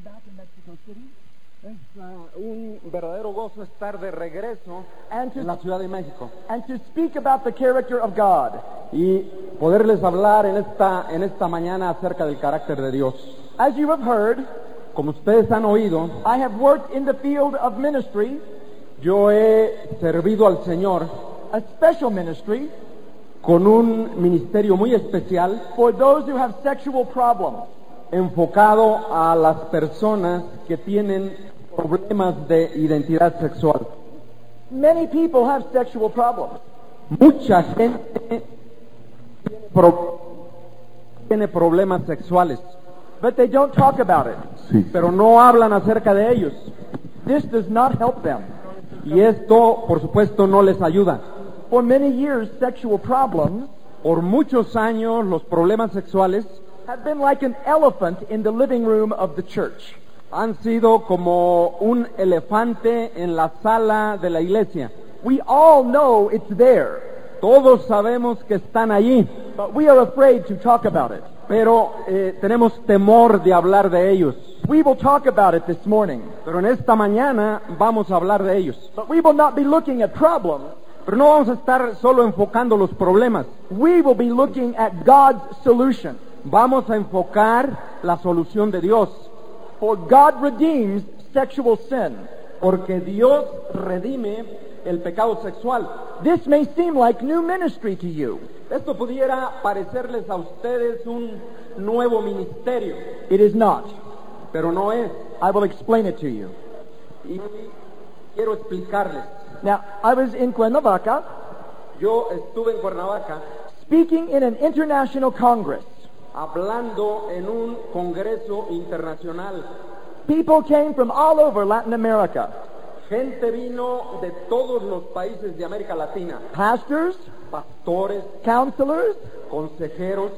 Es un verdadero gozo estar de regreso en la Ciudad de México and to speak about the character of God. y poderles hablar en esta mañana acerca del carácter de Dios. As you have heard, Como ustedes han oído, I have worked in the field of ministry, yo he servido al Señor a special ministry, con un ministerio muy especial for those who have sexual problems. enfocado a las personas que tienen problemas de identidad sexual. Many people have sexual problems, Mucha gente tiene problemas sexuales, but they don't talk about it. pero no hablan acerca de ellos. This does not help them. Y esto, por supuesto, no les ayuda. For many years, sexual problems Por muchos años, los problemas sexuales have been like an elephant in the living room of the church. han sido como un elefante en la sala de la iglesia. We all know it's there, Todos sabemos que están allí, but we are afraid to talk about it. pero tenemos temor de hablar de ellos. We will talk about it this morning, Pero en esta mañana vamos a hablar de ellos. but we will not be looking at problems. Pero no vamos a estar solo enfocando los problemas. We will be looking at God's solution. Vamos a enfocar la solución de Dios. For God redeems sexual sin. Porque Dios redime el pecado sexual. This may seem like new ministry to you. Esto pudiera parecerles a ustedes un nuevo ministerio, It is not. pero no es. I will explain it to you. Y quiero explicarles. Now, I was in Cuernavaca Yo estuve en Cuernavaca speaking in an international congress. hablando en un congreso internacional. People came from all over Latin America. Gente vino de todos los países de América Latina. Pastors, Pastores, counselors, consejeros,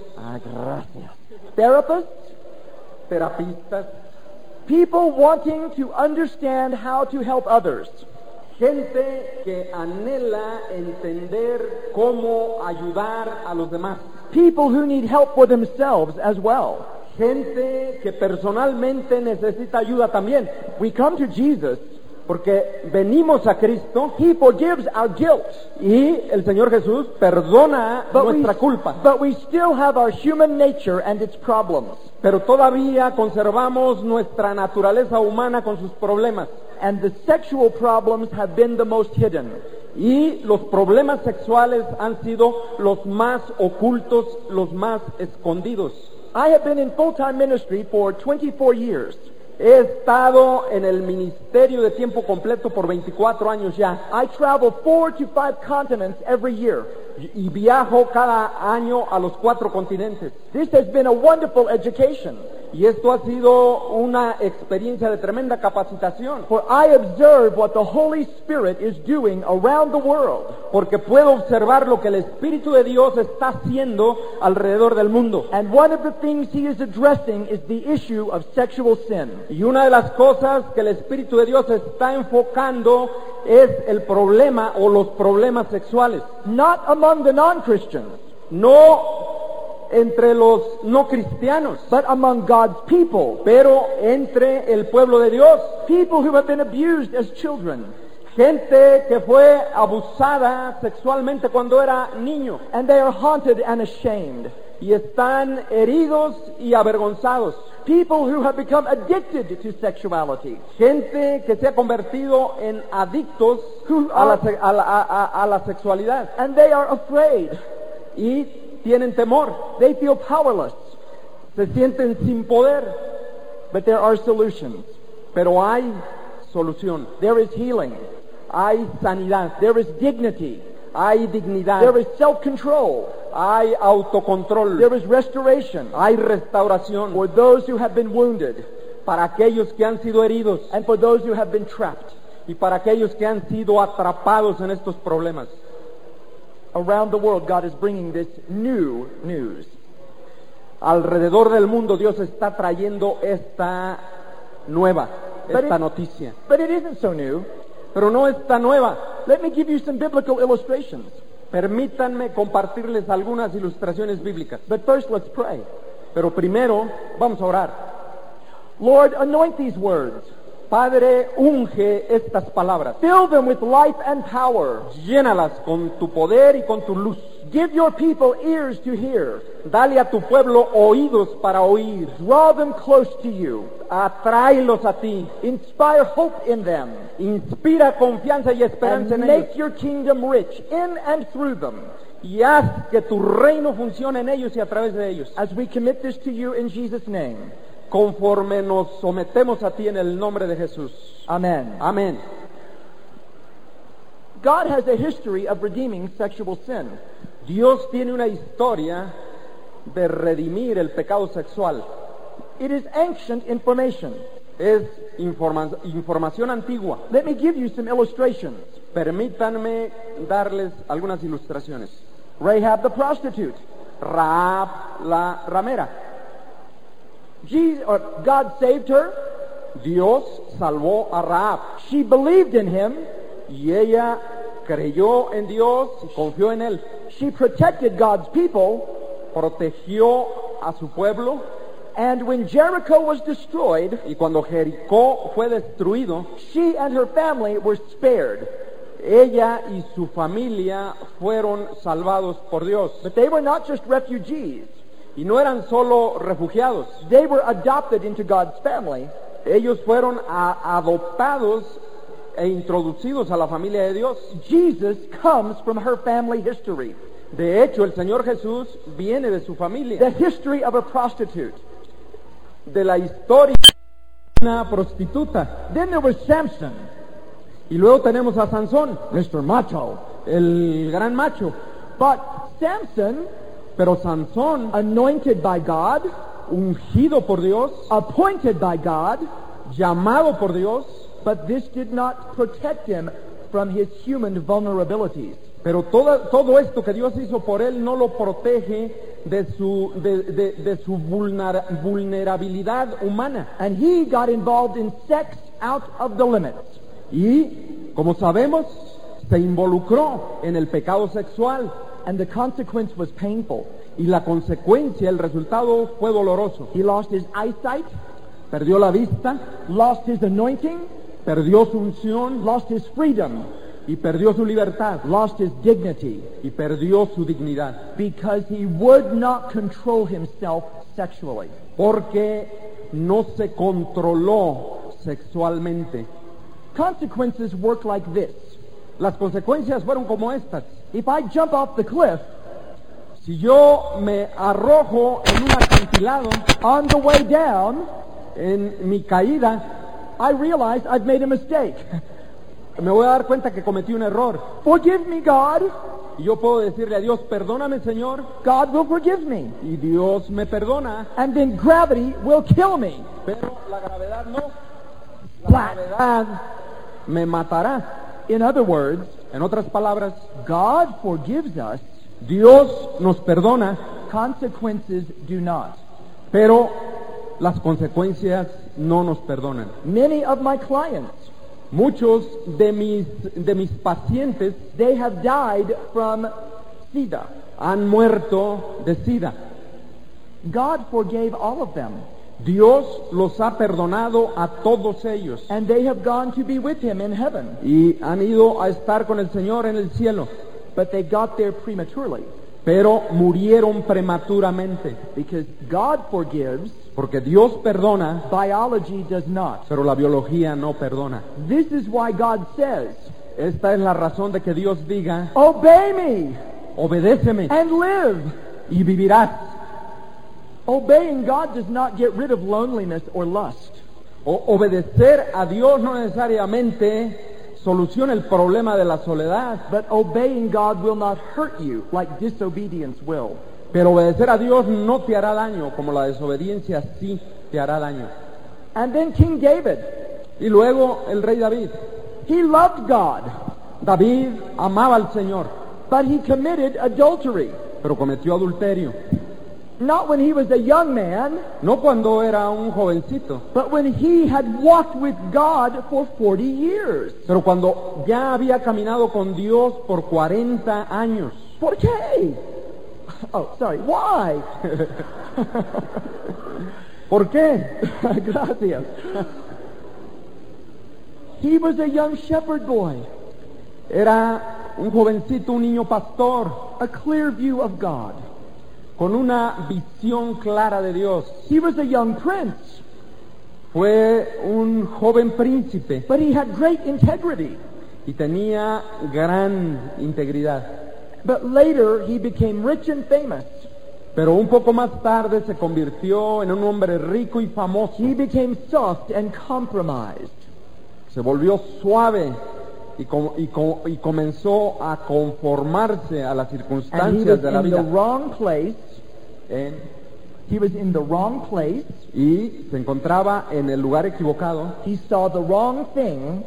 therapists, terapistas, people wanting to understand how to help others. gente que anhela entender cómo ayudar a los demás. People who need help for themselves as well. Gente que personalmente necesita ayuda también. We come to Jesus. Porque venimos a Cristo He forgives our guilt. y el Señor Jesús perdona nuestra culpa. But we still have our human nature and its problems. Pero todavía conservamos nuestra naturaleza humana con sus problemas. And the sexual problems have been the most hidden. Y los problemas sexuales han sido los más ocultos, los más escondidos. I have been in full-time ministry for 24 years. He estado en el ministerio de tiempo completo por 24 años ya. I travel 4 to 5 continents every year. Y viajo cada año a los 4 continentes. This has been a wonderful education. Y esto ha sido una experiencia de tremenda capacitación. For I observe what the Holy Spirit is doing around the world. Porque puedo observar lo que el Espíritu de Dios está haciendo alrededor del mundo. And one of the things he is addressing is the issue of sexual sin. Y una de las cosas que el Espíritu de Dios está enfocando es el problema o los problemas sexuales. Not among the non-Christians, No entre los no cristianos, but among God's people. pero entre el pueblo de Dios. People who have been abused as children. Gente que fue abusada sexualmente cuando era niño And they are haunted and ashamed. y están heridos y avergonzados. People who have become addicted to sexuality. Gente que se ha convertido en adictos a la sexualidad And they are afraid. y tienen temor, They feel powerless. se sienten sin poder, But there are solutions. pero hay solución, There is healing. hay sanidad, There is dignity. hay dignidad, There is self-control. hay autocontrol, There is restoration hay restauración for those who have been wounded para aquellos que han sido heridos and for those who have been trapped. y para aquellos que han sido atrapados en estos problemas. Around the world, God is bringing this new news. Alrededor del mundo Dios está trayendo esta noticia. But it isn't so new. Pero no está nueva. Let me give you some biblical illustrations. Permítanme compartirles algunas ilustraciones bíblicas. But first, let's pray. Pero primero vamos a orar. Lord, anoint these words. Padre, unge estas palabras. Fill them with life and power. Llénalas con tu poder y con tu luz. Give your people ears to hear. Dale a tu pueblo oídos para oír. Draw them close to you. Atráelos a ti. Inspire hope in them. Inspira confianza y esperanza And en make ellos. your kingdom rich in and through them. Y haz que tu reino funcione en ellos y a través de ellos. As we commit this to you in Jesus' name. Conforme nos sometemos a ti en el nombre de Jesús. Amen. Amén. God has a history of redeeming sexual sin. Dios tiene una historia de redimir el pecado sexual. It is ancient information. Es información antigua. Let me give you some illustrations. Permítanme darles algunas ilustraciones. Rahab the prostitute. Rahab la ramera. God saved her. Dios salvó a Rahab. She believed in him. Y ella creyó en Dios y confió en él. She protected God's people. Protegió a su pueblo. And when Jericho was destroyed, y cuando Jericó fue destruido, she and her family were spared. Ella y su familia fueron salvados por Dios. But they were not just refugees. Y no eran solo refugiados. They were adopted into God's family. Ellos fueron adoptados e introducidos a la familia de Dios. Jesus comes from her family history. De hecho, el Señor Jesús viene de su familia. The history of a prostitute. De la historia de una prostituta. Then there was Samson. Y luego tenemos a Sansón, Mr. Macho, el gran macho. But Samson, pero Sansón, anointed by God, ungido por Dios, appointed by God, llamado por Dios, but this did not protect him from his human vulnerabilities. Pero todo esto que Dios hizo por él no lo protege de su vulnerabilidad humana. And he got involved in sex out of the limits. Y, como sabemos, se involucró en el pecado sexual. And the consequence was painful. Y la consecuencia, el resultado fue doloroso. He lost his eyesight, perdió la vista, lost his anointing, perdió su unción, lost his freedom, y perdió su libertad, lost his dignity, y perdió su dignidad, because he would not control himself sexually. Porque no se controló sexualmente. Consequences work like this. Las consecuencias fueron como estas. If I jump off the cliff, si yo me arrojo en un acantilado, on the way down, en mi caída, I realize I've made a mistake. Me voy a dar cuenta que cometí un error. Forgive me, God. Y yo puedo decirle a Dios, perdóname, Señor. God will forgive me. Y Dios me perdona. And then gravity will kill me. Pero la gravedad no. La gravedad me matará. In other words, en otras palabras, God forgives us. Dios nos perdona. Consequences do not. Pero las consecuencias no nos perdonan. Many of my clients, muchos de mis pacientes, they have died from SIDA. Han muerto de SIDA. God forgave all of them. Dios los ha perdonado a todos ellos. And they have gone to be with him in heaven. Y han ido a estar con el Señor en el cielo. But they got there prematurely. Pero murieron prematuramente. Because God forgives. Porque Dios perdona. Biology does not. Pero la biología no perdona. This is why God says, esta es la razón de que Dios diga, obey me. Obedéceme. And live. Y vivirás. Obeying God does not get rid of loneliness or lust. Obedecer a Dios no necesariamente soluciona el problema de la soledad. But obeying God will not hurt you like disobedience will. Pero obedecer a Dios no te hará daño, como la desobediencia sí te hará daño. And then King David. Y luego el rey David. He loved God. David amaba al Señor. But he committed adultery. Pero cometió adulterio. Not when he was a young man. No cuando era un jovencito. But when he had walked with God for 40 years. Pero cuando ya había caminado con Dios por 40 años. ¿Por qué? Oh, sorry. Why? ¿Por qué? Gracias. He was a young shepherd boy, Era un jovencito, un niño pastor, a clear view of God. con una visión clara de Dios. He was a young prince, Fue un joven príncipe but he had great integrity. y tenía gran integridad. But later he became rich and famous. Pero un poco más tarde se convirtió en un hombre rico y famoso. He became soft and compromised. Se volvió suave y comenzó a conformarse a las And he circunstancias was de la in the vida. wrong place. He was in the wrong place. Y se encontraba en el lugar equivocado He saw the wrong thing,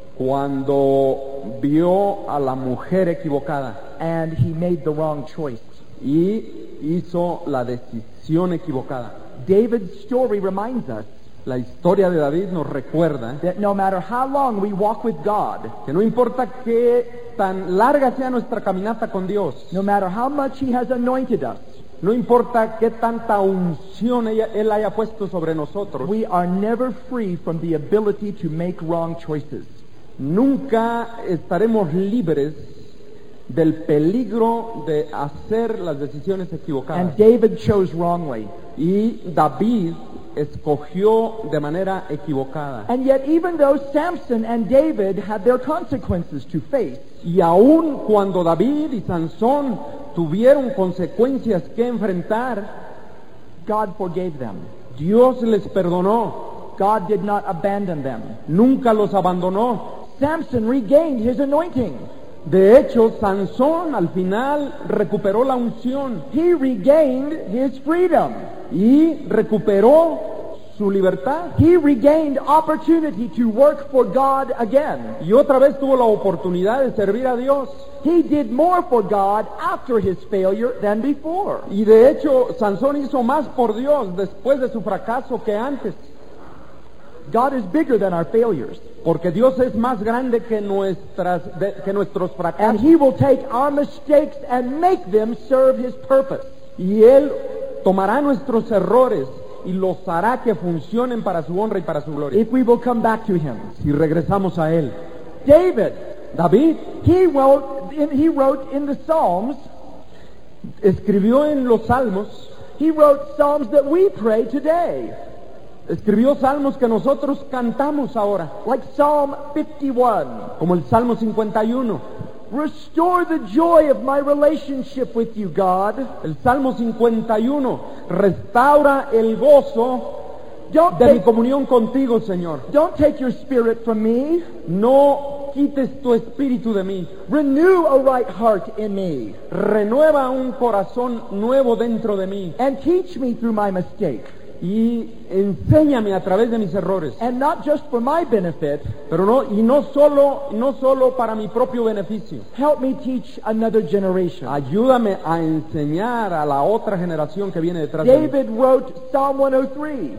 cuando vio a la mujer equivocada and he made the wrong choice. y hizo la decisión equivocada. David's story reminds us La historia de David nos recuerda that no matter how long we walk with God, que no importa qué tan larga sea nuestra caminata con Dios, no matter how much he has anointed us, no importa qué tanta unción Él haya puesto sobre nosotros, we are never free from the ability to make wrong choices. nunca estaremos libres del peligro de hacer las decisiones equivocadas. And David chose wrongly. Y David escogió de manera equivocada. And yet, even though Samson and David had their consequences to face, Y aun cuando David y Sansón tuvieron consecuencias que enfrentar, God forgave them. Dios les perdonó, God did not abandon them. nunca los abandonó. Samson regained his anointing. De hecho, Sansón al final recuperó la unción He regained his freedom. y recuperó su libertad. He regained opportunity to work for God again. Y otra vez tuvo la oportunidad de servir a Dios. He did more for God after his failure than before. Y de hecho, Sansón hizo más por Dios después de su fracaso que antes. God is bigger than our failures. Porque Dios es más grande que nuestros And fracasos. he will take our mistakes and make them serve his purpose. Y Él tomará nuestros errores y los hará que funcionen para su honra y para su gloria. If we will come back to him. Si regresamos a Él. David, he wrote in the Psalms, Escribió en los salmos, he wrote Psalms that we pray today. escribió salmos que nosotros cantamos ahora, Like Psalm 51. como el Salmo 51. Restore the joy of my relationship with you, God. El Salmo 51, restaura el gozo Don't de mi take, comunión contigo, Señor. don't take your spirit from me. No quites tu espíritu de mí. Renew a right heart in me. Renueva un corazón nuevo dentro de mí. And teach me through my mistake. Y enséñame a través de mis errores. And not just for my benefit, Pero no solo para mi propio beneficio. help me teach another generation. Ayúdame a enseñar a la otra generación que viene detrás de mí. David wrote Psalm 103.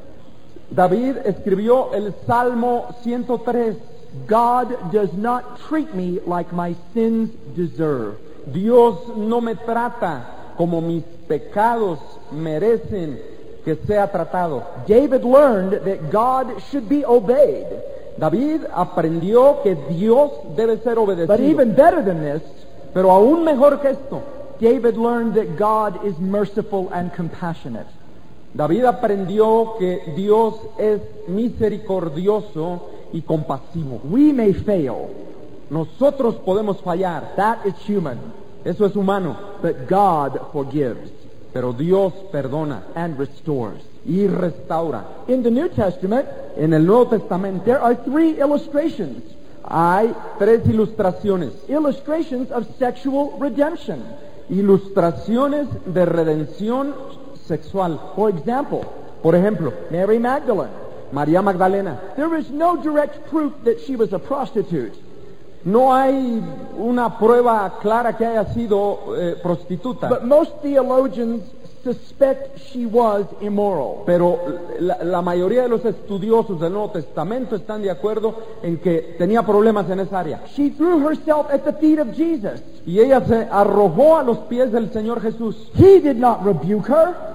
David escribió el Salmo 103. God does not treat me like my sins deserve. Dios no me trata como mis pecados merecen que sea tratado. David learned that God should be obeyed. David aprendió que Dios debe ser But obedecido. even better than this, Pero aún mejor que esto, David learned that God is merciful and compassionate. David aprendió que Dios es misericordioso y compasivo. We may fail. Nosotros podemos fallar, That is human. eso es humano, But God forgives pero Dios perdona and restores. y restaura. In the New Testament, En el Nuevo Testamento there are 3 illustrations. hay 3 ilustraciones, Illustrations of sexual redemption. ilustraciones de redención sexual. For example, Por ejemplo, Mary Magdalene. María Magdalena. There is no direct proof that she was a prostitute. No hay una prueba clara que haya sido prostituta, But most theologians suspect she was immoral. pero la mayoría de los estudiosos del Nuevo Testamento están de acuerdo en que tenía problemas en esa área. She threw herself at the feet of Jesus. Y ella se arrojó a los pies del Señor Jesús. He did not rebuke her.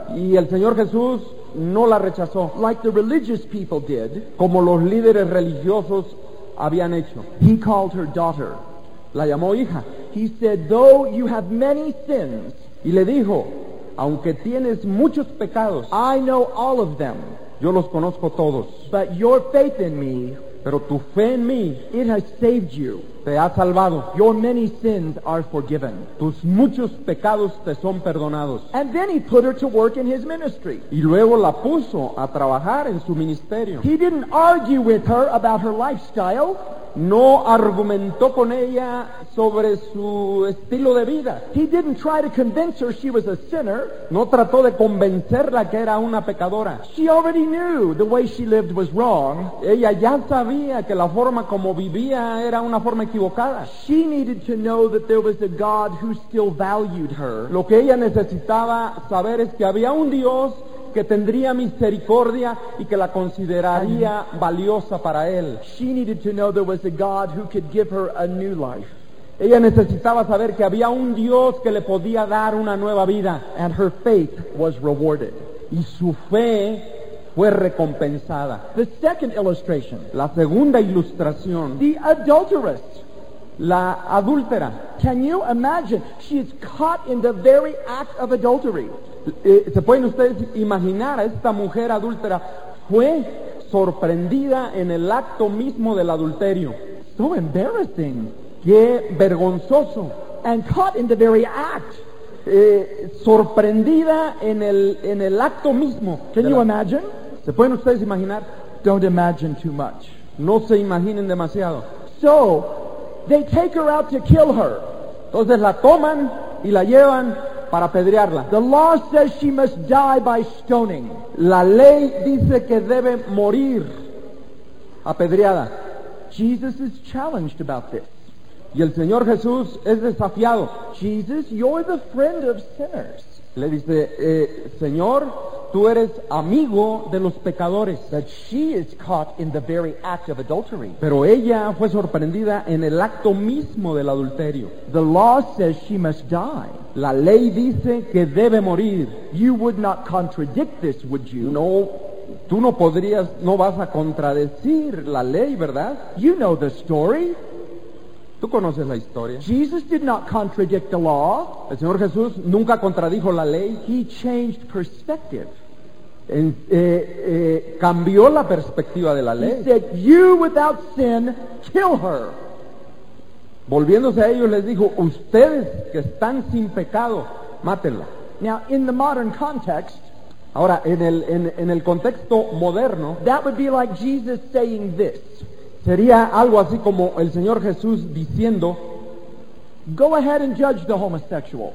Y el Señor Jesús no la rechazó, like the religious people did. como los líderes religiosos habían hecho. He called her daughter. La llamó hija He said, though you have many sins, y le dijo, aunque tienes muchos pecados, I know all of them, yo los conozco todos, but your faith in me, pero tu fe en mí it has saved you. te ha salvado. Your many sins are forgiven. Tus muchos pecados te son perdonados. And then he put her to work in his ministry. Y luego la puso a trabajar en su ministerio. He didn't argue with her about her lifestyle. No argumentó con ella sobre su estilo de vida. He didn't try to convince her she was a sinner. No trató de convencerla que era una pecadora. She already knew the way she lived was wrong. Ella ya sabía que la forma como vivía era una forma equivocada. She needed to know that there was a God who still valued her. Lo que ella necesitaba saber es que había un Dios que tendría misericordia y que la consideraría valiosa para él. She needed to know there was a God who could give her a new life. Ella necesitaba saber que había un Dios que le podía dar una nueva vida. And her faith was rewarded. Y su fe fue recompensada. The second illustration, La segunda ilustración, the adulteress. la adúltera. Can you imagine? She is caught in the very act of adultery. ¿Se pueden ustedes imaginar a esta mujer adúltera? Fue sorprendida en el acto mismo del adulterio. So embarrassing. ¡Qué vergonzoso! And caught in the very act. Sorprendida en el acto mismo. Can you imagine? ¿Se pueden ustedes imaginar? Don't imagine too much. No se imaginen demasiado. So, they take her out to kill her. Entonces la toman y la llevan para apedrearla. The law says she must die by stoning. La ley dice que debe morir apedreada. Jesus is challenged about this. Y el Señor Jesús es desafiado. Jesus, you're the friend of sinners. Le dice, Señor, tú eres amigo de los pecadores. But she is caught in the very act of adultery. Pero ella fue sorprendida en el acto mismo del adulterio. The law says she must die. La ley dice que debe morir. You would not contradict this, would you? No, tú no vas a contradecir la ley, ¿verdad? You know the story. Tú conoces la historia. Jesus did not contradict the law. El Señor Jesús nunca contradijo la ley. He changed perspective. Cambió la perspectiva de la He ley. said, you without sin, kill her. Volviéndose a ellos les dijo, ustedes que están sin pecado, mátenla. Now, in the modern context, Ahora, en el contexto moderno, that would be like Jesus saying this. sería algo así como el Señor Jesús diciendo, Go ahead and judge the homosexual.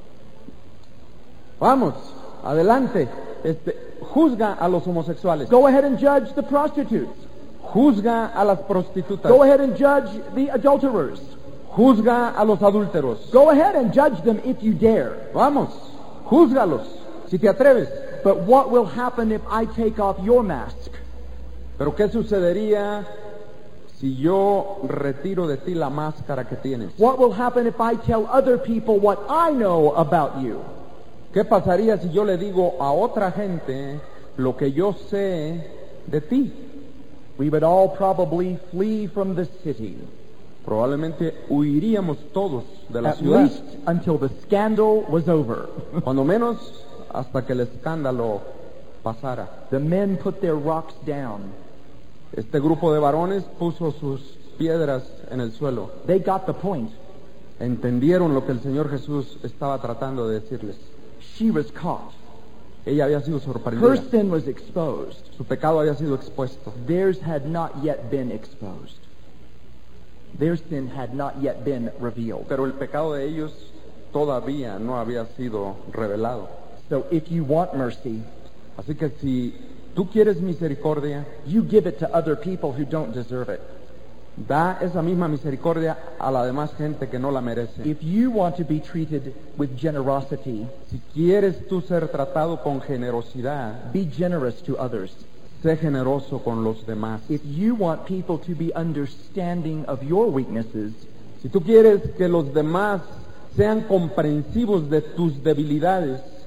vamos, adelante, juzga a los homosexuales, Go ahead and judge the prostitutes. juzga a las prostitutas, Go ahead and judge the adulterers. juzga a los adúlteros. Go ahead and judge them if you dare. Vamos, júzgalos, si te atreves. But what will happen if I take off your mask? Pero ¿qué sucedería si yo retiro de ti la máscara que tienes? What will happen if I tell other people what I know about you? ¿Qué pasaría si yo le digo a otra gente lo que yo sé de ti? We would all probably flee from the city, Probablemente huiríamos todos de la at ciudad, least until the scandal was over. cuando menos hasta que el escándalo pasara. The men put their rocks down. Este grupo de varones puso sus piedras en el suelo. They got the point. Entendieron lo que el Señor Jesús estaba tratando de decirles. She was caught. Ella había sido Her sorprendida. sin was exposed. Su pecado había sido expuesto. Theirs had not yet been exposed. Their sin had not yet been revealed. Pero el pecado de ellos todavía no había sido revelado. So if you want mercy, Así que si tú quieres misericordia, you give it to other people who don't deserve it. da esa misma misericordia a la demás gente que no la merece. If you want to be treated with generosity, Si quieres tú ser tratado con generosidad, be generous to others. sé generoso con los demás. If you want people to be understanding of your weaknesses, Si tú quieres que los demás sean comprensivos de tus debilidades,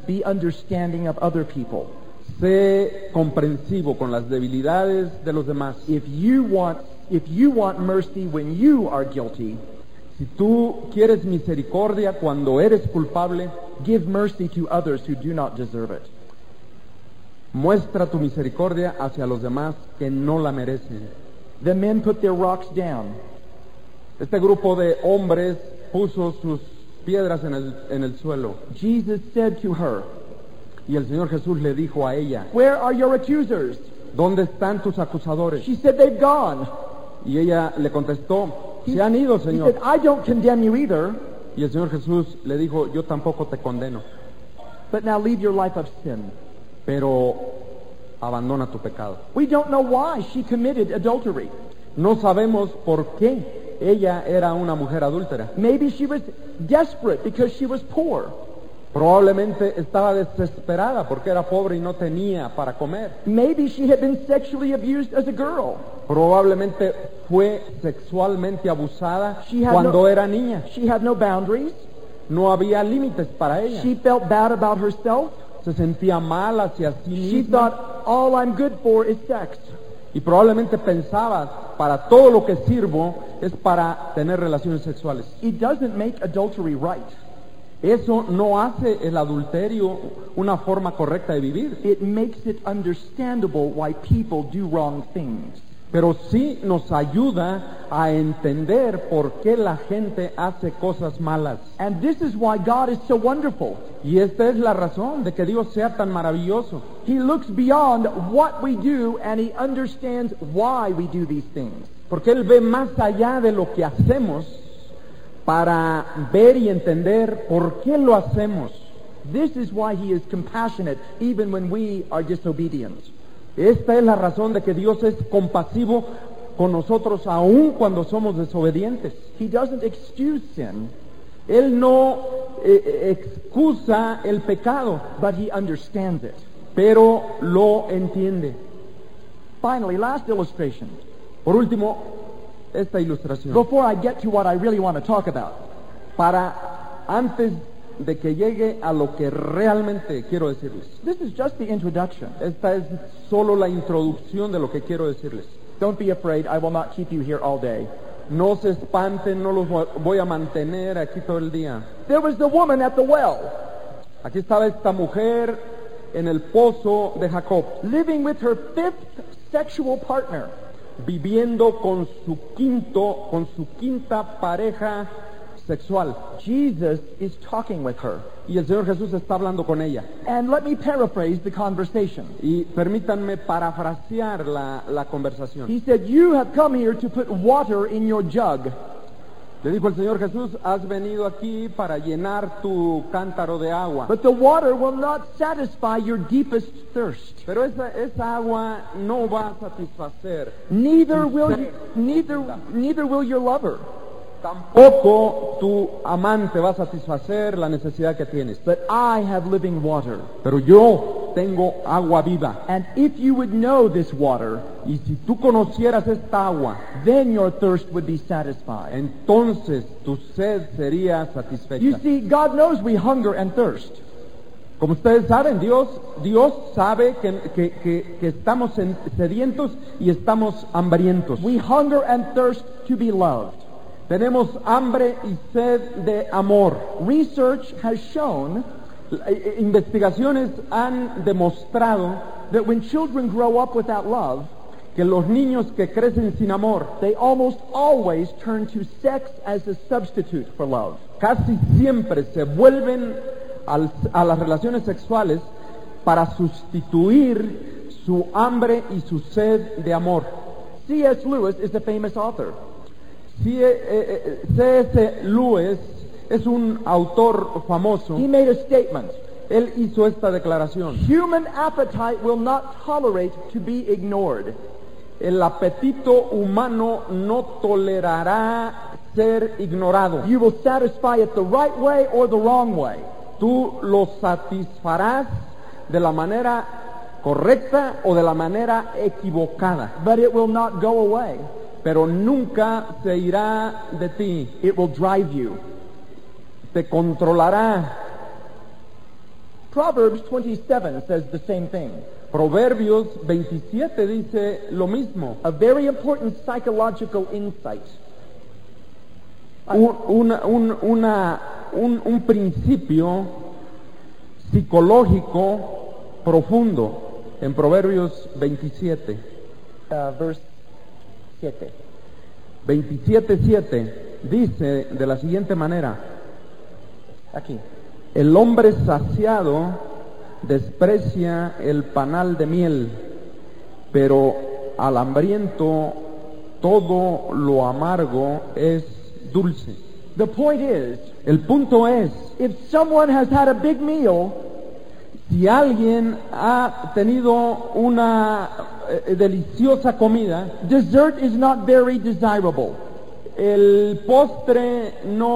Be understanding of other people. Sé comprensivo con las debilidades de los demás. If you want mercy when you are guilty, Si tú quieres misericordia cuando eres culpable, give mercy to others who do not deserve it. muestra tu misericordia hacia los demás que no la merecen. The men put their rocks down. Este grupo de hombres puso sus piedras en el suelo. Jesus said to her, Y el Señor Jesús le dijo a ella, "Where are your accusers?" ¿dónde están tus acusadores? She said, "They've gone." Y ella le contestó, se han ido, He Señor. said, "I don't condemn you either, Y el Señor Jesús le dijo, yo tampoco te condeno, but now leave your life of sin." pero abandona tu pecado. We don't know why she committed adultery. No sabemos por qué ella era una mujer adúltera. Maybe she was desperate because she was poor. Probablemente estaba desesperada porque era pobre y no tenía para comer. Maybe she had been sexually abused as a girl. Probablemente fue sexualmente abusada She had cuando era niña. She had no boundaries. No había límites para ella. She felt bad about herself. Se sentía mal hacia sí She misma thought, all I'm good for is sex. y probablemente pensaba, para todo lo que sirvo es para tener relaciones sexuales. It doesn't make adultery right. Eso no hace el adulterio una forma correcta de vivir, It makes it understandable why people do wrong things. pero sí nos ayuda a entender por qué la gente hace cosas malas. And this is why God is so wonderful. Y esta es la razón de que Dios sea tan maravilloso. He looks beyond what we do and He understands why we do these things. Porque Él ve más allá de lo que hacemos para ver y entender por qué lo hacemos. This is why He is compassionate even when we are disobedient. Esta es la razón de que Dios es compasivo con nosotros aun cuando somos desobedientes. He doesn't excuse sin, Él no excusa el pecado, but He understands it. pero lo entiende. Finally, last illustration. Por último, esta ilustración. Before I get to what I really want to talk about. Antes de que llegue a lo que realmente quiero decirles. This is just the introduction. Esta es solo la introducción de lo que quiero decirles. Don't be afraid, I will not keep you here all day. No se espanten, no los voy a mantener aquí todo el día. There was the woman at the well, Aquí estaba esta mujer en el pozo de Jacob, living with her fifth sexual partner. viviendo con su quinta pareja sexual. Jesus is talking with her. Y el Señor Jesús está hablando con ella. And let me paraphrase the conversation. Y permítanme parafrasear la conversación. He said, "You have come here to put water in your jug, Le dijo el Señor Jesús, has venido aquí para llenar tu cántaro de agua. but the water will not satisfy your deepest thirst. Pero esa agua no va a satisfacer. Neither will your lover. Tampoco tu amante va a satisfacer la necesidad que tienes. But I have living water. Pero yo tengo agua viva. And if you would know this water, Y si tú conocieras esta agua, then your thirst would be satisfied." entonces tu sed sería You satisfecha. see, God knows we hunger and thirst. Como ustedes saben, Dios sabe que estamos sedientos y estamos hambrientos. We hunger and thirst to be loved. Tenemos hambre y sed de amor. Research has shown Investigaciones han demostrado that when children grow up without love, que los niños que crecen sin amor they almost always turn to sex as a substitute for love. casi siempre se vuelven a las relaciones sexuales para sustituir su hambre y su sed de amor. C.S. Lewis is a famous author. C.S. Lewis es un autor famoso. He made a statement. Él hizo esta declaración: Human appetite will not tolerate to be ignored. el apetito humano no tolerará ser ignorado. You will satisfy it the right way or the wrong way. Tú lo satisfarás de la manera correcta o de la manera equivocada, But it will not go away. pero nunca se irá de ti. It will drive you. Te controlará. Proverbs 27 says the same thing. Proverbios 27 dice lo mismo. A very important psychological insight. Un principio psicológico profundo en Proverbios 27. Verse 7. 27:7 dice de la siguiente manera: Aquí. el hombre saciado desprecia el panal de miel, pero al hambriento todo lo amargo es dulce. The point is, El punto es, if someone has had a big meal, si alguien ha tenido una deliciosa comida, dessert is not very desirable. el postre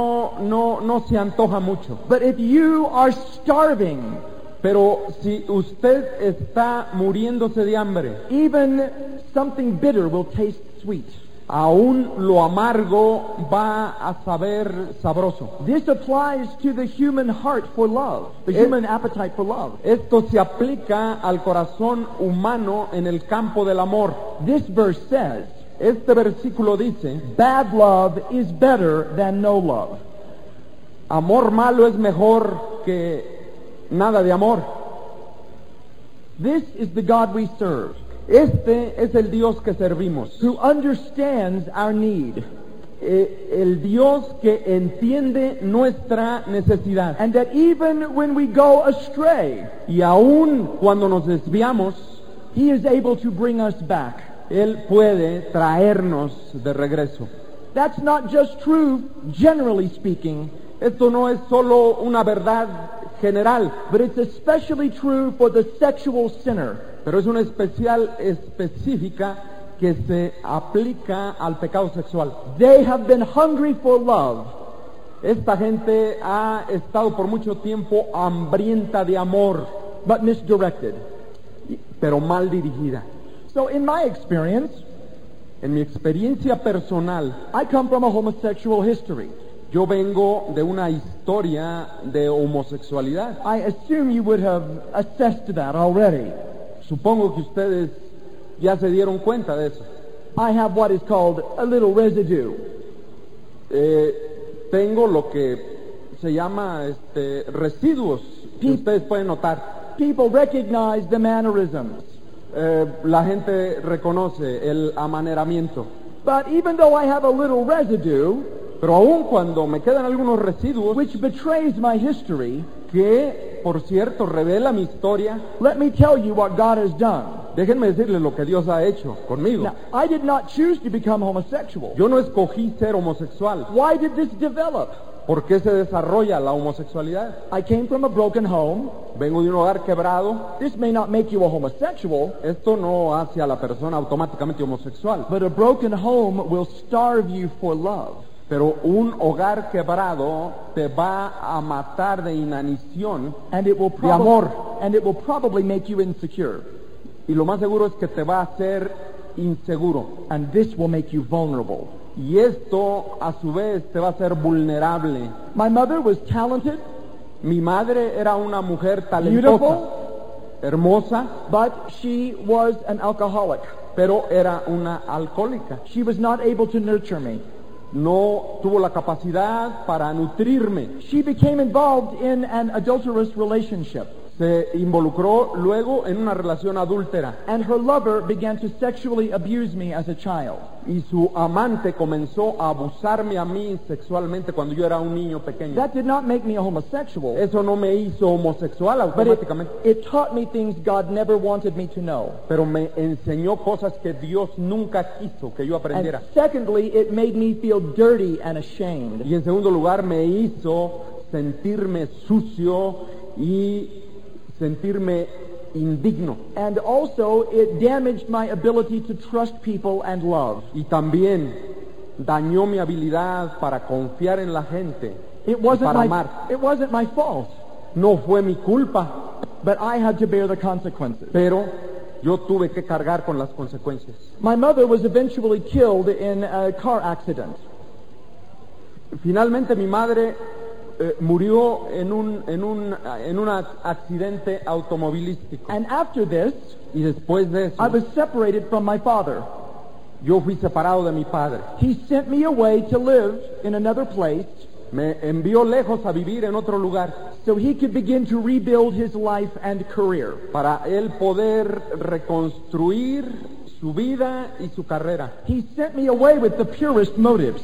no se antoja mucho. But if you are starving, Pero si usted está muriéndose de hambre, even something bitter will taste sweet. aún lo amargo va a saber sabroso. This applies to the human heart for love, the human appetite for love. Esto se aplica al corazón humano en el campo del amor. This verse says, Este versículo dice, bad love is better than no love. amor malo es mejor que nada de amor. This is the God we serve, Este es el Dios que servimos, who understands our need, el Dios que entiende nuestra necesidad. and that even when we go astray, Y aún cuando nos desviamos, He is able to bring us back. Él puede traernos de regreso. That's not just true, generally speaking, Esto no es solo una verdad general, but it's especially true for the sexual sinner. pero es una especial específica que se aplica al pecado sexual. They have been hungry for love, Esta gente ha estado por mucho tiempo hambrienta de amor, but misdirected. pero mal dirigida. So in my experience, En mi experiencia personal, I come from a homosexual history. yo vengo de una historia de homosexualidad. I assume you would have assessed that already. Supongo que ustedes ya se dieron cuenta de eso. I have what is called a little residue. Tengo lo que se llama residuos que ustedes pueden notar. People recognize the mannerisms. La gente reconoce el amaneramiento. But even though I have a little residue, Pero aun cuando me quedan algunos residuos which betrays my history, que, por cierto, revela mi historia, let me tell you what God has done. déjenme decirles lo que Dios ha hecho conmigo. Now, I did not choose to become homosexual. Yo no escogí ser homosexual. Why did this develop? ¿Por qué se desarrolla la homosexualidad? I came from a broken home. Vengo de un hogar quebrado. This may not make you a homosexual, Esto no hace a la persona automáticamente homosexual, but a broken home will starve you for love. pero un hogar quebrado te va a matar de inanición And it will de amor, probably make you insecure. y lo más seguro es que te va a hacer inseguro, And this will make you vulnerable. y esto a su vez te va a hacer vulnerable. My mother was talented, Mi madre era una mujer talentosa, beautiful, hermosa, but she was an alcoholic. pero era una alcohólica. She was not able to nurture me. No tuvo la capacidad para nutrirme. She became involved in an adulterous relationship, Se involucró luego en una relación adúltera, and her lover began to sexually abuse me as a child. y su amante comenzó a abusarme a mí sexualmente cuando yo era un niño pequeño. That did not make me a homosexual, Eso no me hizo homosexual but automáticamente, it taught me things God never wanted me to know. pero me enseñó cosas que Dios nunca quiso que yo And aprendiera. secondly, it made me feel dirty and ashamed. Y en segundo lugar, me hizo sentirme sucio y sentirme indigno. And also, it damaged my ability to trust people and love. Y también dañó mi habilidad para confiar en la gente, It wasn't para amar. it wasn't my fault, No fue mi culpa, but I had to bear the consequences. pero yo tuve que cargar con las consecuencias. My mother was eventually killed in a car accident. Finalmente mi madre murió en un accidente automovilístico. And after this, Y después de eso, I was separated from my father. yo fui separado de mi padre. He sent me away to live in another place Me envió lejos a vivir en otro lugar so he could begin to rebuild his life and career. para él poder reconstruir su vida y su carrera. He sent me away with the purest motives.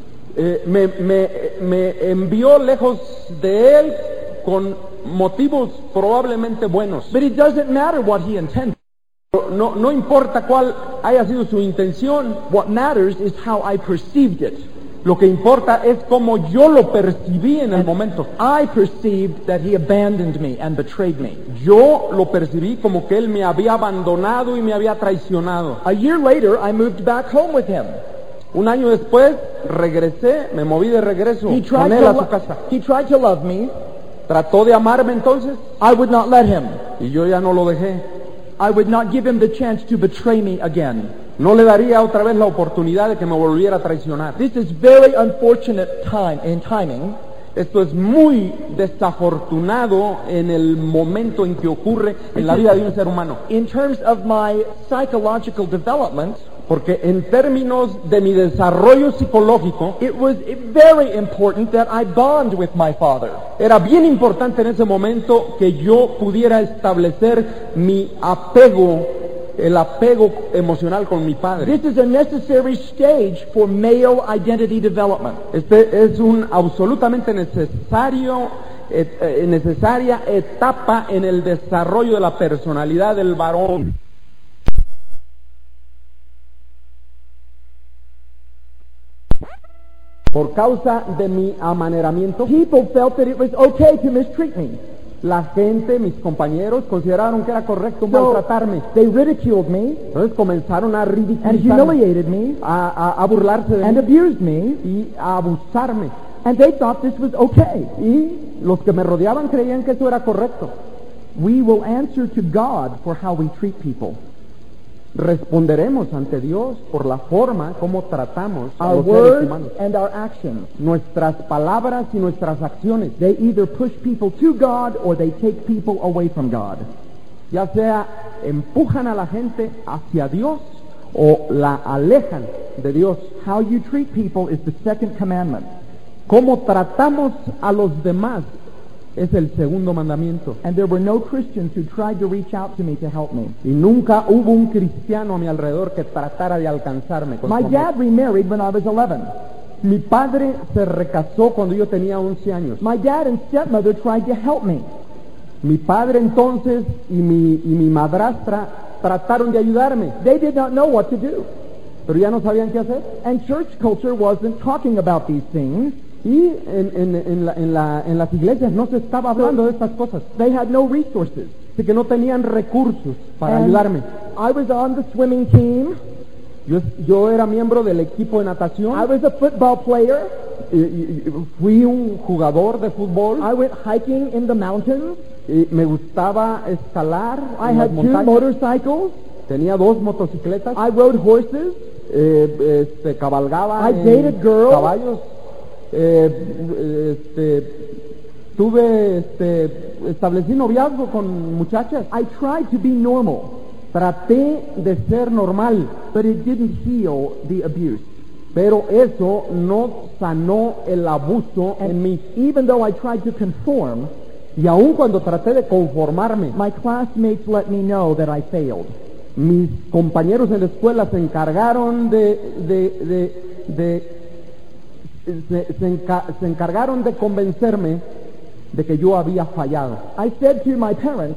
Me envió lejos de él con motivos probablemente buenos. But it doesn't matter what he intended. No importa cuál haya sido su intención, What matters is how I perceived it. lo que importa es cómo yo lo percibí en el momento. I perceived that he abandoned me and betrayed me. Yo lo percibí como que él me había abandonado y me había traicionado. A year later, I moved back home with him. Un año después regresé, me moví de regreso He con tried él to a su casa. he tried to love me. Trató de amarme entonces I would not let him. y yo ya no lo dejé. I would not give him the chance to betray me again. No le daría otra vez la oportunidad de que me volviera a traicionar. This is very unfortunate timing. Esto es muy desafortunado en el momento en que ocurre en la vida de un ser humano. In terms of my psychological development, Porque en términos de mi desarrollo psicológico, it was very important that I bond with my father. era bien importante en ese momento que yo pudiera establecer mi apego, el apego emocional con mi padre. This is a necessary stage for male identity development. Este es un absolutamente necesaria etapa en el desarrollo de la personalidad del varón. Por causa de mi amaneramiento, People felt that it was okay to mistreat me. la gente, mis compañeros, consideraron que era correcto So maltratarme. they ridiculed me Entonces comenzaron a and ridiculizarme, humiliated me a burlarse de and mí abused me, y a abusarme. and they thought this was okay. Y los que me rodeaban creían que eso era correcto. We will answer to God for how we treat people. Responderemos ante Dios por la forma como tratamos a Our los seres words humanos. and our actions, Nuestras palabras y nuestras acciones, they either push people to God or they take people away from God. ya sea empujan a la gente hacia Dios o la alejan de Dios. How you treat people is the second commandment. Cómo tratamos a los demás es el segundo mandamiento. And there were no Christians who tried to reach out to me to help me. Y nunca hubo un cristiano a mi alrededor que tratara de alcanzarme con My su amor. dad remarried when I was 11. Mi padre se recasó cuando yo tenía 11 años. My dad and stepmother tried to help me. Mi padre entonces y mi madrastra trataron de ayudarme, They did not know what to do. pero ya no sabían qué hacer. And church culture wasn't talking about these things. Y en las iglesias no se estaba hablando de estas cosas. They had no resources. Así que no tenían recursos para And ayudarme. I was on the swimming team. Yo era miembro del equipo de natación. I was a football player. y fui un jugador de fútbol. I went hiking in the mountains. Y me gustaba escalar I en las had 2 montañas. motorcycles. Tenía 2 motocicletas. I rode horses. Cabalgaba I en dated girls. caballos. Establecí noviazgo con muchachas. I tried to be normal, Traté de ser normal, but it didn't heal the abuse. pero eso no sanó el abuso en mí. Even though I tried to conform, Y aun cuando traté de conformarme, my classmates let me know that I failed. mis compañeros en la escuela se encargaron se encargaron de convencerme de que yo había fallado. I said to my parents,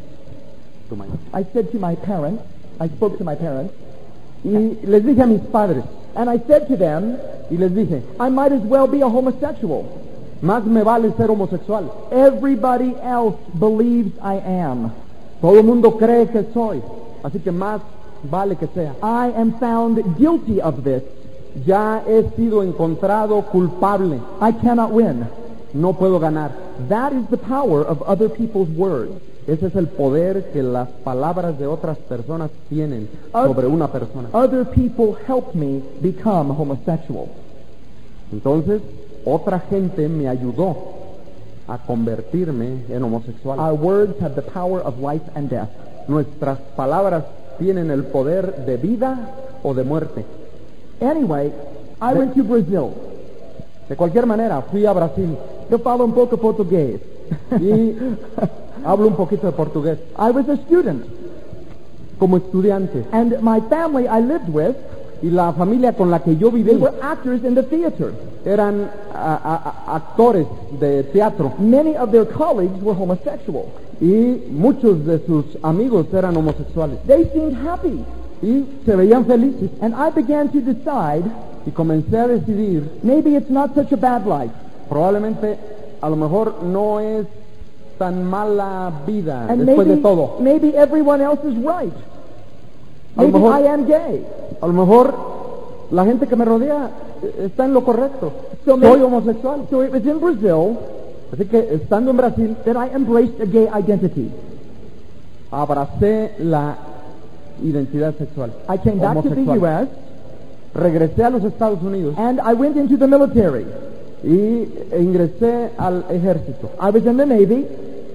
I spoke to my parents, Y les dije a mis padres, and I said to them, y les dije, I might as well be a homosexual. más me vale ser homosexual. Everybody else believes I am. Todo el mundo cree que soy, así que más vale que sea. I am found guilty of this. Ya he sido encontrado culpable, I cannot win. no puedo ganar. That is the power of other people's words. Ese es el poder que las palabras de otras personas tienen sobre una persona. Other people helped me become homosexual. Entonces, otra gente me ayudó a convertirme en homosexual. Our words have the power of life and death. Nuestras palabras tienen el poder de vida o de muerte. Anyway, I went to Brazil. De cualquier manera, fui a Brasil Eu falo pouco português. y hablo un poquito de portugués. I was a student, Como estudiante, and my family I lived with, y la familia con la que yo they viví were actors in the theater. eran actores de teatro, Many of their colleagues were homosexual. y muchos de sus amigos eran homosexuales They seemed happy, y se veían felices, and I began to decide y comencé a decidir, maybe it's not such a bad life. probablemente a lo mejor no es tan mala vida And después de todo. maybe everyone else is right. A lo Maybe mejor- I am gay. A lo mejor la gente que me rodea está en lo correcto. So Soy homosexual. So it was in Brazil Así que estando en Brasil, that I embraced a gay identity. abracé la identidad sexual. I came back to the homosexual. U.S. Regresé a los Estados Unidos and I went into the military. y ingresé al ejército, I was in the Navy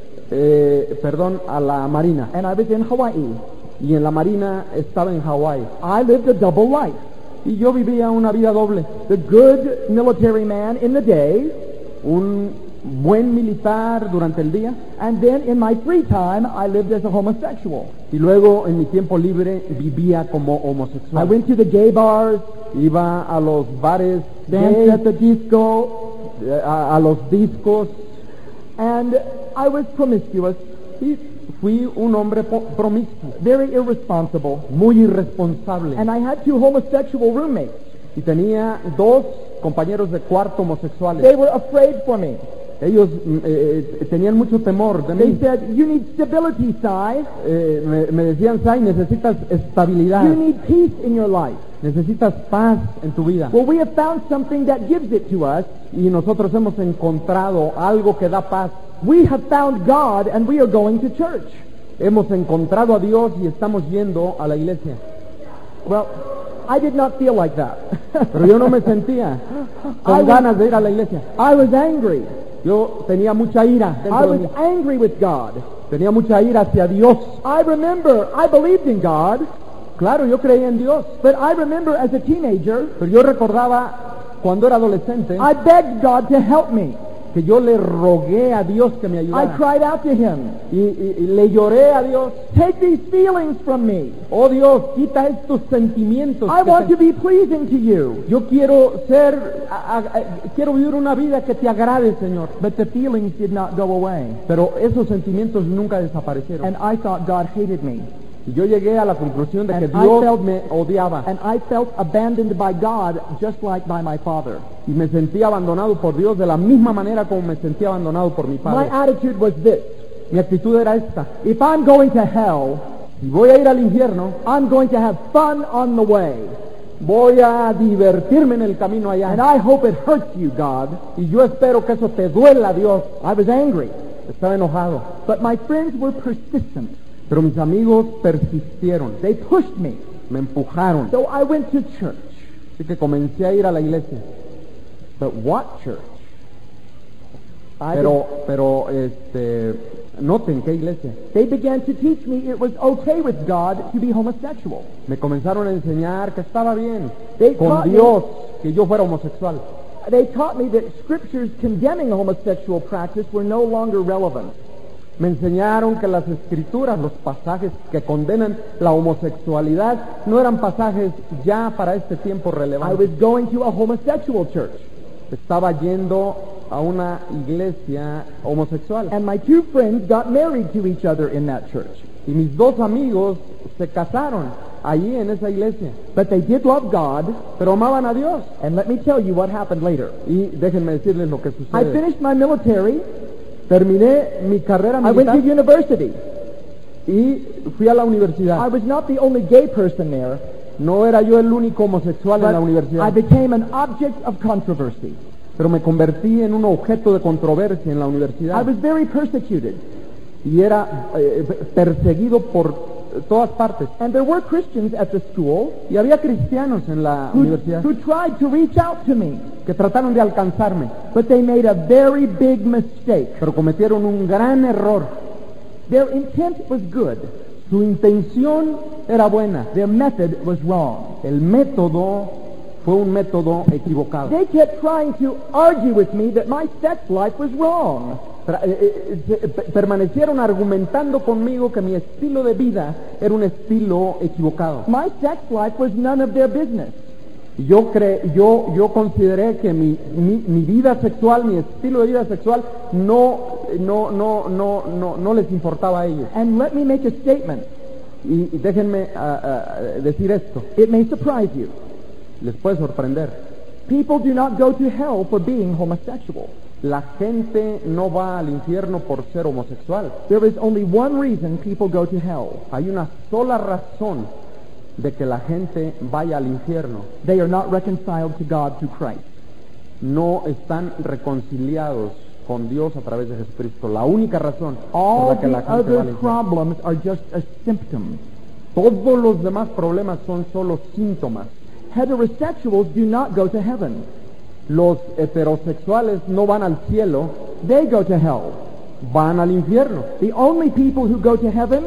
a la Marina. and I was in Hawaii. Y en la Marina estaba en Hawái. I lived a double life. Y yo vivía una vida doble. The good military man in the day, Un buen militar durante el día, and then in my free time, I lived as a homosexual. y luego en mi tiempo libre vivía como I homosexual. went to the gay bars, Iba a los bares danced gays, at the disco, a los discos, and I was promiscuous, y fui un hombre promiscuo, very irresponsible, muy irresponsable. and I had 2 homosexual roommates. Y tenía 2 compañeros de cuarto They homosexuales. were afraid for me. Ellos tenían mucho temor de They mí. said, "You need stability, Sai. Me decían, Sai, necesitas estabilidad, You need peace in your life." necesitas paz en tu vida. Well, we have found something that gives it to us. Y nosotros hemos encontrado algo que da paz. We have found God, and we are going to church. Hemos encontrado a Dios y estamos yendo a la iglesia. Well, I did not feel like that. Pero yo no me sentía I con was- ganas de ir a la iglesia. I was angry. Yo tenía mucha ira I dentro de was mí. angry with God. Tenía mucha ira hacia Dios. I remember I believed in God, Claro, yo creía en Dios. but I remember as a teenager, Pero yo recordaba cuando era adolescente I begged God to help me. que yo le rogué a Dios que me I ayudara. cried out to Him, Y le lloré a Dios. "Take these feelings from me. Oh Dios, quita estos sentimientos. I que want te- to be pleasing to you." Yo quiero quiero vivir una vida que te agrade, Señor. But the feelings did not go away. Pero esos sentimientos nunca desaparecieron. And I thought God hated me. Y yo llegué a la conclusión de que And I Dios felt- me odiaba. And I felt abandoned by God just like by my father. Y me sentía abandonado por Dios de la misma manera como me sentía abandonado por mi My padre. attitude was this: Mi actitud era esta. if I'm going to hell, Si voy a ir al infierno, I'm going to have fun on the way. voy a divertirme en el camino allá. And I hope it hurts you, God. Y yo espero que eso te duela, Dios. I was angry. Estaba enojado. But my friends were persistent. Pero mis amigos persistieron. They pushed me. Me empujaron. So I went to church. Así que comencé a ir a la iglesia. But what church? Pero noten qué iglesia. They began to teach me it was okay with God to be homosexual. Me comenzaron a enseñar que estaba bien They con taught me- Dios que yo fuera homosexual. They taught me that scriptures condemning homosexual practice were no longer relevant. Me enseñaron que las escrituras, los pasajes que condenan la homosexualidad, no eran pasajes ya para este tiempo I relevantes. was going to a homosexual church, Estaba yendo a una iglesia homosexual. and my 2 friends got married to each other in that church. Y mis 2 amigos se casaron allí en esa iglesia. But they did love God, Pero amaban a Dios. and let me tell you what happened later. Y déjenme decirles lo que I sucede. finished my military. Terminé mi carrera I went to militar university. y fui a la I universidad. was not the only gay person there, No era yo el único homosexual en la but I universidad, became an object of controversy. pero me convertí en un objeto de controversia en la I universidad was very persecuted. y era perseguido por todas partes. And there were Christians at the school Y había cristianos en la universidad who tried to reach out to me, que trataron de alcanzarme, but they made a very big mistake. pero cometieron un gran error. Their intent was good. Su intención era buena. Their method was wrong. El método fue un método equivocado. They kept trying to argue with me that my sex life was wrong. Permanecieron argumentando conmigo que mi estilo de vida era un estilo equivocado. My sex life was none of their business. Yo consideré que mi vida sexual, mi estilo de vida sexual no les importaba a ellos. And let me make a statement. Y déjenme decir esto. It may surprise you. Les puede sorprender. People do not go to hell for being homosexual. La gente no va al infierno por ser homosexual. There is only one reason people go to hell. Hay una sola razón de que la gente vaya al infierno. They are not reconciled to God through Christ. No están reconciliados con Dios a través de Jesucristo. La única razón por All la que the la gente va al other infierno. problems are just a symptom. Todos los demás problemas son solo síntomas. Heterosexuals do not go to heaven. Los heterosexuales no van al cielo, They go to hell. van al infierno. The only people who go to heaven,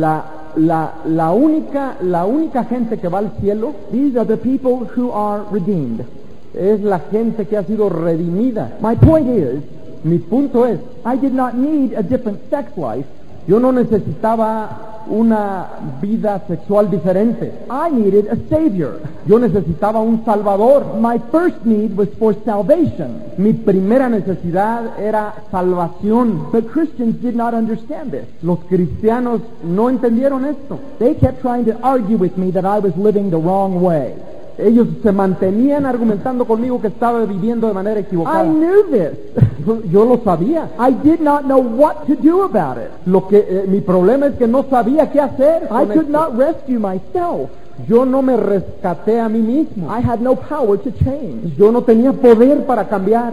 La única gente que va al cielo these are the people who are redeemed. es la gente que ha sido redimida. My point is, Mi punto es, I did not need a different sex life. yo no necesitaba una vida sexual diferente. I needed a Savior. Yo necesitaba un Salvador. My first need was for salvation. Mi primera necesidad era salvación. But Christians did not understand this. Los cristianos no entendieron esto. They kept trying to argue with me that I was living the wrong way. Ellos se mantenían argumentando conmigo que estaba viviendo de manera equivocada. I knew this. Yo lo sabía. I did not know what to do about it. Mi problema es que no sabía qué hacer. I con could esto. not rescue myself. Yo no me rescaté a mí mismo. I had no power to change. Yo no tenía poder para cambiar.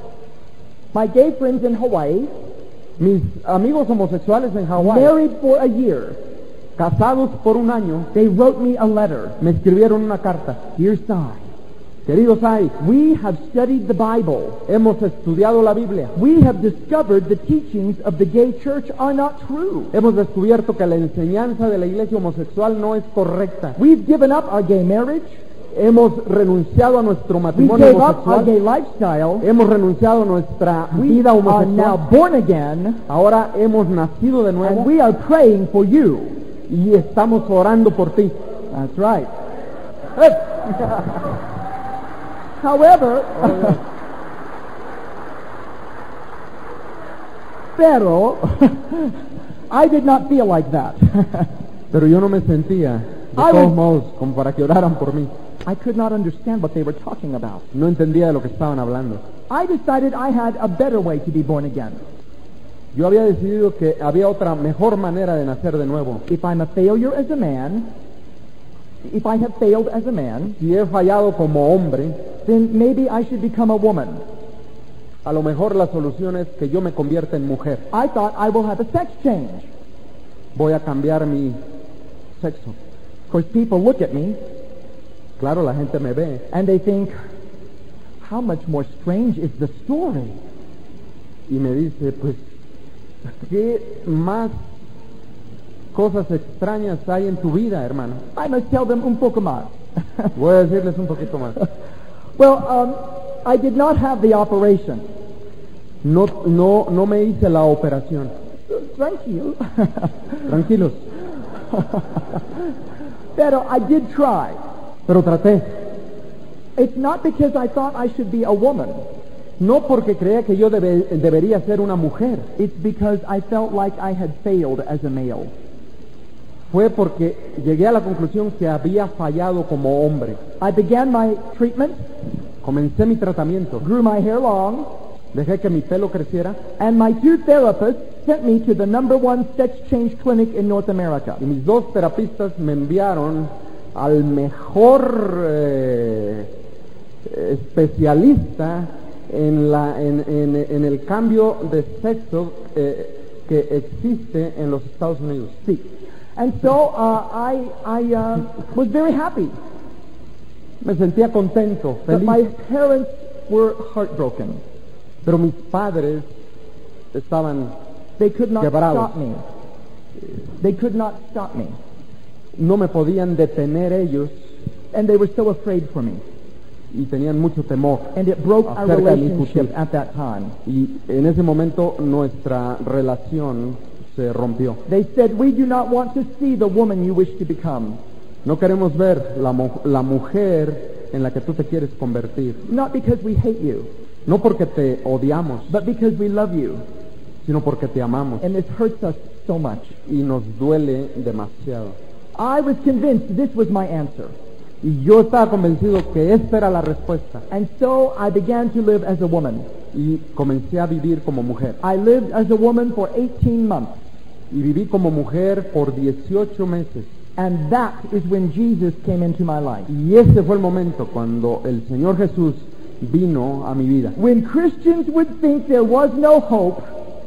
My gay friends in Hawaii, Mis amigos homosexuales en Hawái, married for a year, casados por un año, they wrote me a letter. me escribieron una carta. Dear Sai, Querido Sai, we have studied the Bible. hemos estudiado la Biblia. We have discovered the teachings of the gay church are not true. Hemos descubierto que la enseñanza de la iglesia homosexual no es correcta. We've given up our gay marriage. Hemos renunciado a nuestro We matrimonio gave up our homosexual. gay lifestyle. Hemos renunciado a nuestra We vida are now homosexual. born again, Ahora hemos nacido de nuevo and we are praying for you. y estamos orando por ti. That's right. However, pero I did not feel like that. Pero yo no me sentía de I todos was- modos como para que oraran por mí. I could not understand what they were talking about. No entendía de lo que estaban hablando. I decided I had a better way to be born again. Yo había decidido que había otra mejor manera de nacer de nuevo. If I'm a failure as a man, if I have failed as a man, Si he fallado como hombre, then maybe I should become a woman. a lo mejor la solución es que yo me convierta en mujer. I thought I will have a sex change. Voy a cambiar mi sexo. Of course, people look at me Claro, la gente me ve and they think, how much more strange is the story? y me dice, pues, ¿qué más cosas extrañas hay en tu vida, hermano? I must tell them un poco más. Voy a decirles un poquito más. Well, I did not have the operation. No me hice la operación. Tranquilo. Tranquilos. Pero I did try. Pero traté. It's not because I thought I should be a woman. No porque creía que yo debería ser una mujer. It's because I felt like I had failed as a male. Fue porque llegué a la conclusión que había fallado como hombre. I began my treatment, Comencé mi tratamiento. grew my hair long, Dejé que mi pelo creciera and my two therapists sent me to the #1 sex change clinic in North America. y mis dos terapistas me enviaron al mejor especialista en el cambio de sexo que existe en los Estados Unidos. See, And so I was very happy. Me sentía contento, But my feliz, parents were heartbroken. pero mis padres estaban, They could not Quebrados. stop me. They could not stop me. no me podían detener ellos And they were so afraid for me. y tenían mucho temor. And it broke our Acerca de mi relationship futuro. at that time. Y en ese momento nuestra relación se rompió. They said, we do not want to see the woman you wish to become. No queremos ver la mujer en la que tú te quieres convertir. Not because we hate you, No porque te odiamos, but because we love you. sino porque te amamos. And this hurts us so much. Y nos duele demasiado. I was convinced this was my answer. Y yo estaba convencido que esta era la respuesta. And so I began to live as a woman. Y comencé a vivir como mujer. I lived as a woman for 18 months. Y viví como mujer por 18 meses. And that is when Jesus came into my life. Y ese fue el momento cuando el Señor Jesús vino a mi vida. When Christians would think there was no hope,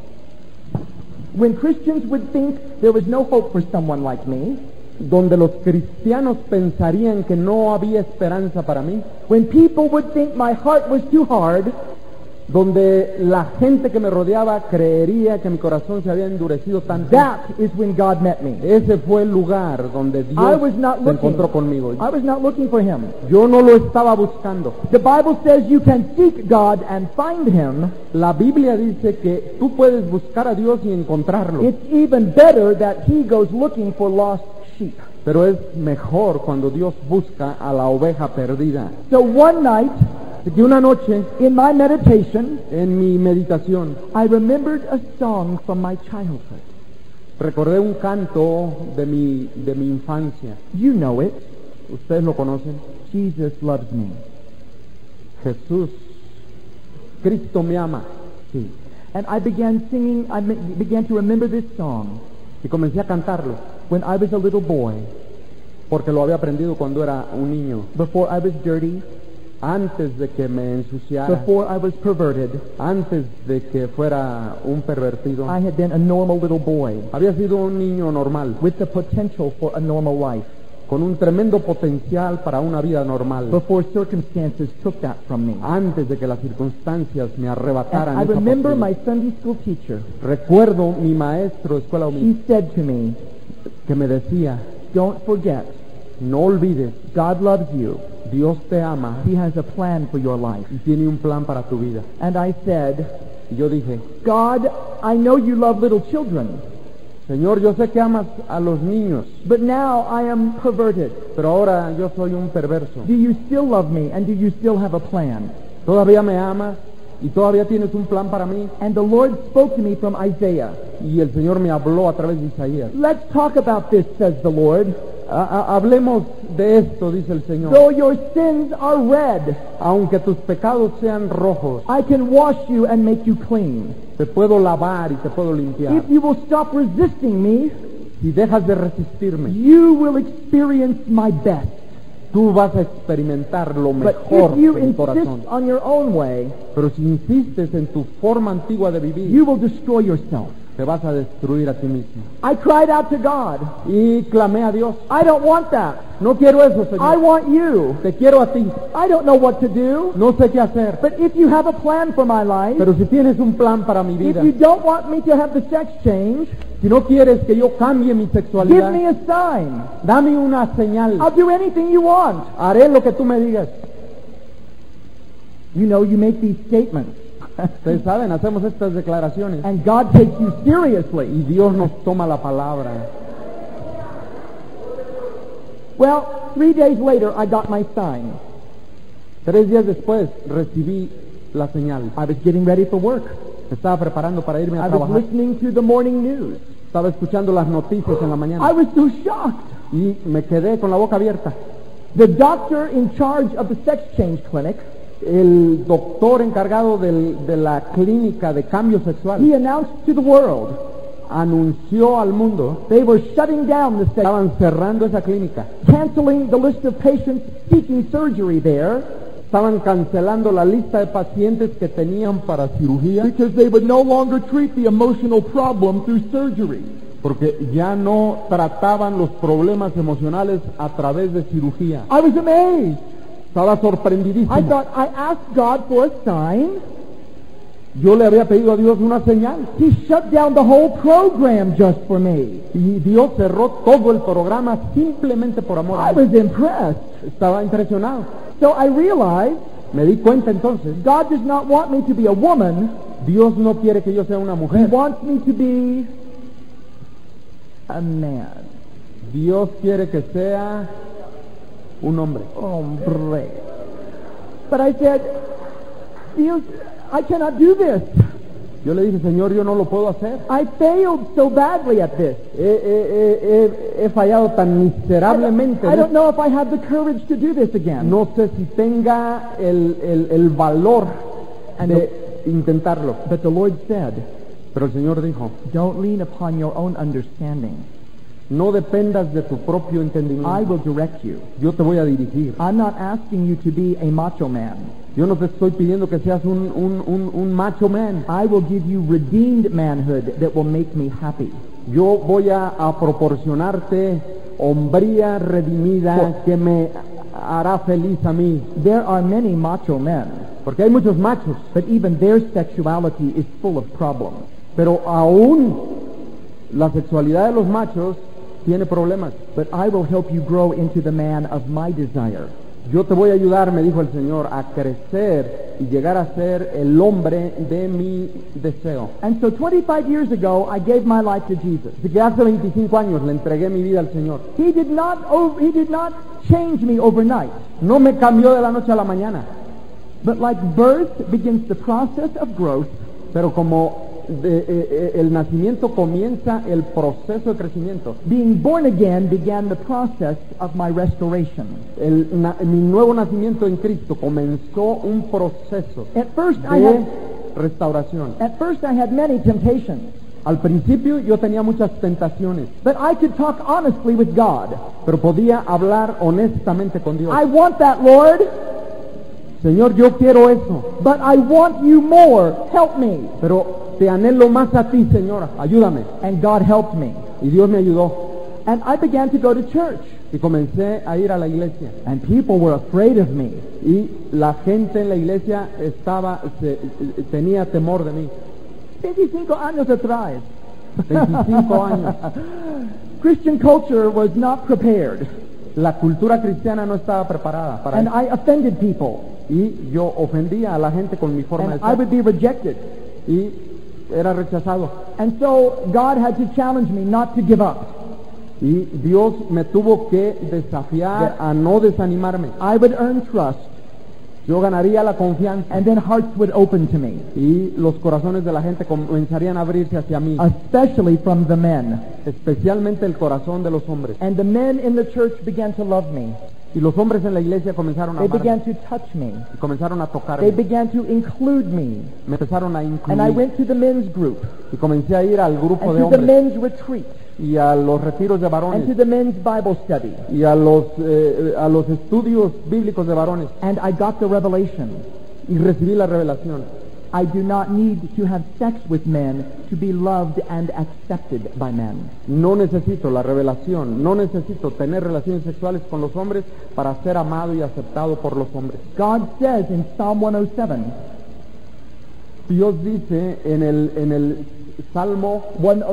when Christians would think there was no hope for someone like me, Donde los cristianos pensarían que no había esperanza para mí. when people would think my heart was too hard, Donde la gente que me rodeaba creería que mi corazón se había endurecido tanto. that is when God met me. Ese fue el lugar donde I Dios was not se looking. encontró conmigo. I was not looking for him. Yo no lo estaba buscando. The Bible says you can seek God and find him. La Biblia dice que tú puedes buscar a Dios y encontrarlo. It's even better that he goes looking for lost sheep. Pero es mejor cuando Dios busca a la oveja perdida. So one night, Así que una noche, in my meditation, en mi meditación, I remembered a song from my childhood. recordé un canto de mi infancia. You know it. Ustedes lo conocen. Jesus loves me. Jesús, Cristo me ama. See. And I began singing, began to remember this song Y comencé a cantarlo, when I was a little boy, porque lo había aprendido cuando era un niño. before I was dirty, Antes de que me ensuciara, before I was perverted. antes de que fuera un pervertido, I had been a normal little boy había sido un niño normal, with the potential for a normal life con un tremendo potencial para una vida normal, before circumstances took that from me. antes de que las circunstancias me And arrebataran I esa remember my posibilidad. Sunday school teacher. Recuerdo mi maestro de escuela He dominical said to me, que me decía, don't forget, no olvides, God loves you. Dios te ama He has a plan for your life. y tiene un plan para tu vida. And I said, Y yo dije, God, I know you love little children, Señor, yo sé que amas a los niños, but now I am perverted. pero ahora yo soy un perverso. Do you still love me, and do you still have a plan? ¿Todavía me amas y todavía tienes un plan para mí? And the Lord spoke to me from Isaiah. Y el Señor me habló a través de Isaías. Let's talk about this, says the Lord. Hablemos de esto, dice el Señor. Though your sins are red, Aunque tus pecados sean rojos, I can wash you and make you clean. te puedo lavar y te puedo limpiar. If you will stop resisting me, Si dejas de resistirme, you will experience my best. tú vas a experimentar lo But mejor if you de mi corazón. insist on your own way, Pero si insistes en tu forma antigua de vivir, you will destroy yourself. te vas a destruir a ti mismo. I cried out to God. Y clamé a Dios, I don't want that. no quiero eso, I Señor. want you. Te quiero a ti. I don't know what to do. No sé qué hacer. But if you have a plan for my life, Pero si tienes un plan para mi if vida, you don't want me to have the sex change, si no quieres que yo cambie mi give sexualidad, me a sign. dame una señal. I'll do anything you want. Haré lo que tú me digas. You know, you make these statements, Ustedes saben, hacemos estas declaraciones and God takes you seriously. y Dios nos toma la palabra. Well, 3 days later, I got my sign. 3 días después recibí la señal. I was getting ready for work. Me estaba preparando para irme a I was trabajar. listening to the morning news. Estaba escuchando las noticias en la I mañana was so shocked. y me quedé con la boca abierta. The doctor in charge of the sex change clinic, El doctor encargado de la clínica de cambio sexual he announced to the world anunció al mundo they were shutting down the que sex, estaban cerrando esa clínica. canceling the list of patients seeking surgery there Estaban cancelando la lista de pacientes que tenían para cirugía because they would no longer treat the emotional problem through surgery. porque ya no trataban los problemas emocionales a través de cirugía. I was amazed. Estaba sorprendidísimo. I thought, I asked God for a sign. Yo le había pedido a Dios una señal. He shut down the whole program just for me. Y Dios cerró todo el programa simplemente por amor a I mí. was impressed. Estaba impresionado. So I realized Me di cuenta entonces, God does not want me to be a woman. Dios no quiere que yo sea una He mujer. wants me to be a man. Dios quiere que sea un hombre. Hombre. But I said, Dios, I cannot do this. Yo le dije, Señor, yo no lo puedo hacer. I failed so badly at this. He fallado tan miserablemente. I don't know if I have the courage to do this again. No sé si tenga el valor de intentarlo. But the Lord said, Pero el Señor dijo, don't lean upon your own understanding. no dependas de tu propio I entendimiento. will direct you. Yo te voy a dirigir. I'm not asking you to be a macho man. Yo no te estoy pidiendo que seas un macho man. I will give you redeemed manhood that will make me happy. Yo voy a proporcionarte hombría redimida que me hará feliz a mí. There are many macho men, Porque hay muchos machos, but even their sexuality is full of problems. pero aún la sexualidad de los machos tiene problemas. But I will help you grow into the man of my desire. Yo te voy a ayudar, me dijo el Señor, a crecer y llegar a ser el hombre de mi deseo. And so 25 years ago, I gave my life to Jesus. Así que hace 25 años le entregué mi vida al Señor. He did not change me overnight. No me cambió de la noche a la mañana, But like birth begins the process of growth, pero como el nacimiento comienza el proceso de crecimiento, being born again began the process of my restoration. mi nuevo nacimiento en Cristo comenzó un proceso At first de restauración. I had many temptations, Al principio yo tenía muchas tentaciones, but I could talk honestly with God. pero podía hablar honestamente con Dios. I want that, Lord, Señor, yo quiero eso, but I want you more. Help me. pero te anhelo más a ti, Señora, ayúdame. And God helped me. Y Dios me ayudó. And I began to go to church. Y comencé a ir a la iglesia. And people were afraid of me. Y la gente en la iglesia tenía temor de mí. 25 años atrás. 25 años. Christian culture was not prepared. La cultura cristiana no estaba preparada para And eso. I offended people. Y yo ofendía a la gente con mi forma And de I ser. would be rejected. Y era rechazado. And so God had to challenge me not to give up. Y Dios me tuvo que desafiar a no desanimarme. I would earn trust, Yo ganaría la confianza and then hearts would open to me, y los corazones de la gente comenzarían a abrirse hacia mí, especially from the men. especialmente el corazón de los hombres. And the men in the church began to love me. Y los hombres en la iglesia comenzaron a They amarme began to touch me. y comenzaron a They tocarme. began to include me. Me empezaron a And I incluir went to the men's group, y comencé a ir al grupo and de to the hombres men's retreat, y a los retiros de and to varones the men's Bible study. y a los estudios bíblicos de varones And I got the revelation. y recibí la revelación. I do not need to have sex with men to be loved and accepted by men. No necesito la revelación, no necesito tener relaciones sexuales con los hombres para ser amado y aceptado por los hombres. God says in Psalm 107, Dios dice en el Salmo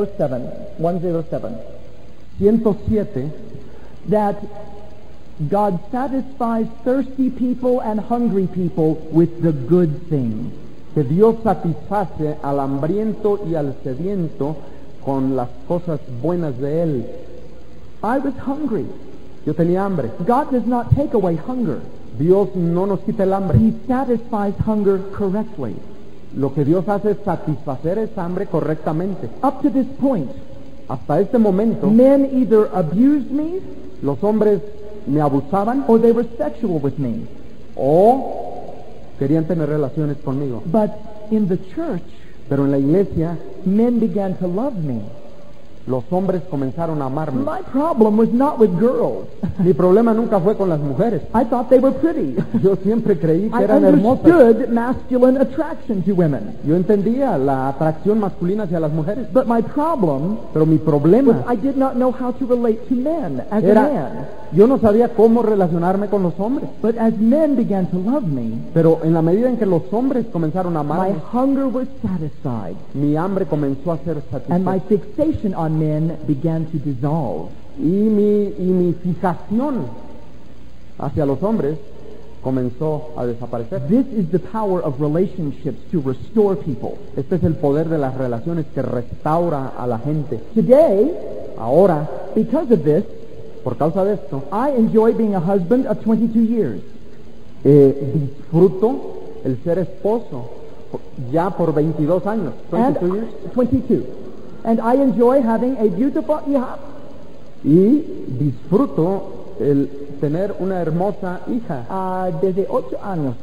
107 that God satisfies thirsty people and hungry people with the good things. que Dios satisface al hambriento y al sediento con las cosas buenas de Él. I was hungry. Yo tenía hambre. God does not take away hunger. Dios no nos quita el hambre. He satisfies hunger correctly. Lo que Dios hace es satisfacer esa hambre correctamente. Up to this point, Hasta este momento, men either abused me los hombres me abusaban or they were sexual with me. o querían tener relaciones conmigo. But in the church, Pero en la iglesia, men began to love me. Los hombres comenzaron a amarme. My problem was not with girls. Mi problema nunca fue con las mujeres. I thought they were pretty. Yo siempre creí que I eran hermosas. understood masculine attraction to women. Yo entendía la atracción masculina hacia las mujeres. But my problem Pero mi was problema I did not know how to relate to men as a era, man. yo no sabía cómo relacionarme con los hombres. But as men began to love me, Pero en la medida en que los hombres comenzaron a my amarme, hunger was satisfied, mi hambre comenzó a ser and my satisfecha. fixation on men began to dissolve. Y mi fijación hacia los hombres comenzó a desaparecer. This is the power of relationships to restore people. Este es el poder de las relaciones que restaura a la gente. Today, Ahora, because of this, por causa de esto, I enjoy being a husband of 22 years. disfruto el ser esposo ya por 22 años. 22 years. 22. And I enjoy having a beautiful hija. Y disfruto el tener una hermosa hija. Desde 8 años.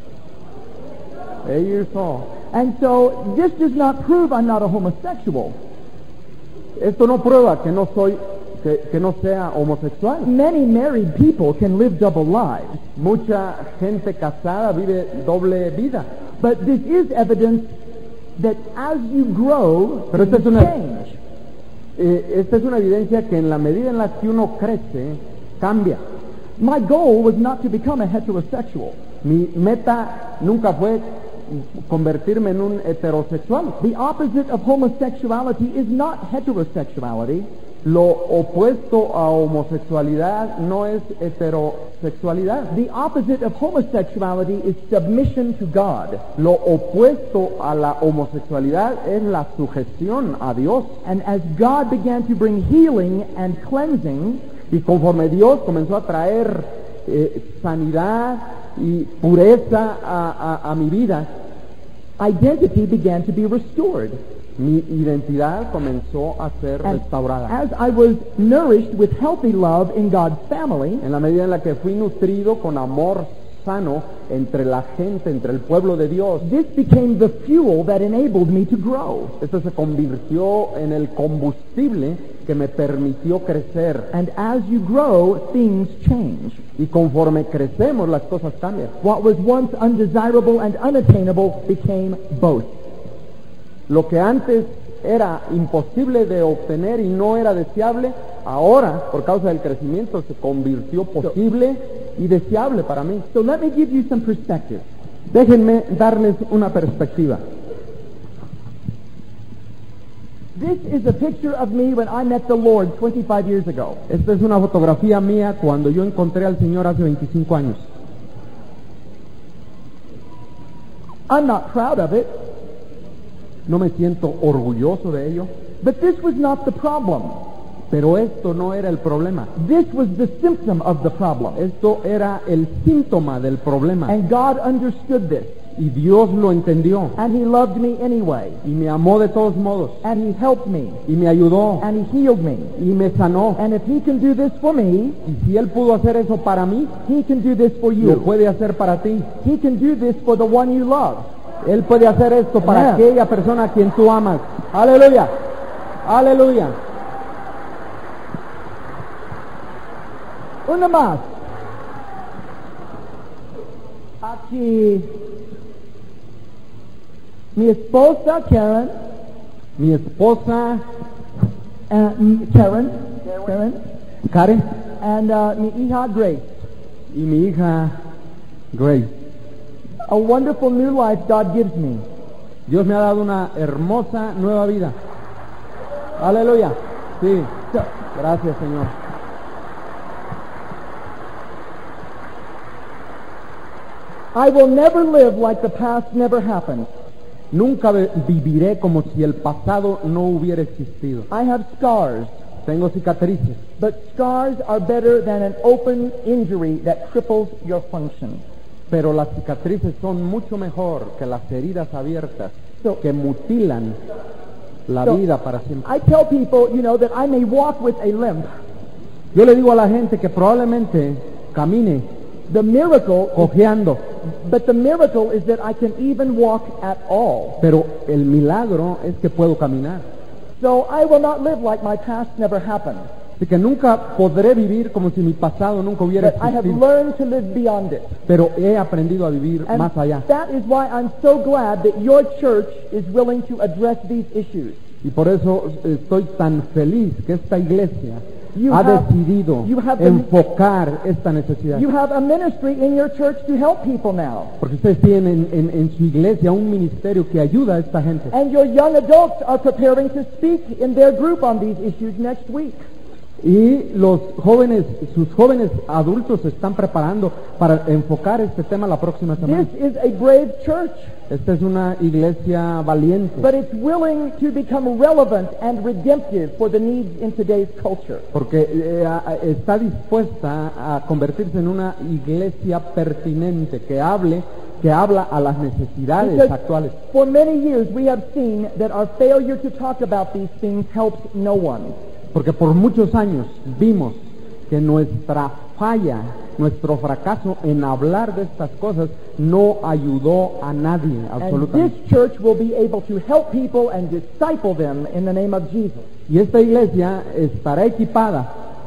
8 years old. And so this does not prove I'm not a homosexual. Esto no prueba que no soy, que no sea homosexual. Many married people can live double lives. Mucha gente casada vive doble vida. But this is evidence that as you grow, Pero esta es you una- change. Esta es una evidencia que en la medida en la que uno crece, cambia. My goal was not to become a heterosexual. Mi meta nunca fue convertirme en un heterosexual. The opposite of homosexuality is not heterosexuality. Lo opuesto a homosexualidad no es heterosexualidad. The opposite of homosexuality is submission to God. Lo opuesto a la homosexualidad es la sujeción a Dios. And as God began to bring healing and cleansing, Y conforme Dios comenzó a traer sanidad y pureza a mi vida, identity began to be restored. mi identidad comenzó a ser And restaurada. as I was nourished with healthy love in God's family, En la medida en la que fui nutrido con amor sano entre la gente, entre el pueblo de Dios, this became the fuel that enabled me to grow. esto se convirtió en el combustible que me permitió crecer. And as you grow, things change. Y conforme crecemos, las cosas cambian. What was once undesirable and unattainable became both. Lo que antes era imposible de obtener y no era deseable, ahora, por causa del crecimiento, se convirtió posible y deseable para mí. So let me give you some perspective. Déjenme darles una perspectiva. This is a picture of me when I met the Lord 25 years ago. Esta es una fotografía mía cuando yo encontré al Señor hace 25 años. I'm not proud of it, No me siento orgulloso de ello, but this was not the problem. pero esto no era el problema. This was the symptom of the problem. Esto era el síntoma del problema. And God understood this. Y Dios lo entendió And He loved me anyway. y me amó de todos modos And He helped me. y me ayudó And He healed me. y me sanó. And if He can do this for me, Y si Él pudo hacer eso para mí, He can do this for lo you. puede hacer para ti. He can do this for the one you love. Él puede hacer esto para Amen. aquella persona a quien tú amas. Aleluya, aleluya. Una más. Aquí. Mi esposa Karen, Mi esposa Karen, Karen and mi hija Grace. y mi hija Grace. A wonderful new life God gives me. Dios me ha dado una hermosa nueva vida. Aleluya. Sí. Gracias, Señor. I will never live like the past never happened. Nunca viviré como si el pasado no hubiera existido. I have scars, Tengo cicatrices, but scars are better than an open injury that cripples your function. pero las cicatrices son mucho mejor que las heridas abiertas So- que mutilan la So, vida para siempre. I tell people, that I may walk with a limp. Yo le digo a la gente que probablemente camine The miracle, cojeando, but the miracle is that I can even walk at all. pero el milagro es que puedo caminar. So I will not live like my past never happened. Así que nunca podré vivir como si mi pasado nunca hubiera But I have existido, learned to live beyond it. pero he aprendido a vivir And más allá. that is why I'm so glad that your church is willing to address these issues. Y por eso estoy tan feliz que esta iglesia You ha have- decidido you have the- enfocar esta necesidad. You have a ministry in your church to help people now. Porque ustedes tienen en su iglesia un ministerio que ayuda a esta gente. And your young adults are preparing to speak in their group on these issues next week. Y los jóvenes, sus jóvenes adultos se están preparando para enfocar este tema la próxima semana. This is a brave church, Esta es una iglesia valiente, but it's willing to become relevant and redemptive for the needs in today's culture. porque está dispuesta a convertirse en una iglesia pertinente que habla a las necesidades Because actuales. for many years we have seen that our failure to talk about these things helps no one. Porque por muchos años vimos que nuestra falla, nuestro fracaso en hablar de estas cosas no ayudó a nadie And this absolutamente. church will be able to help people and disciple them in the name of Jesus. Y esta iglesia estará equipada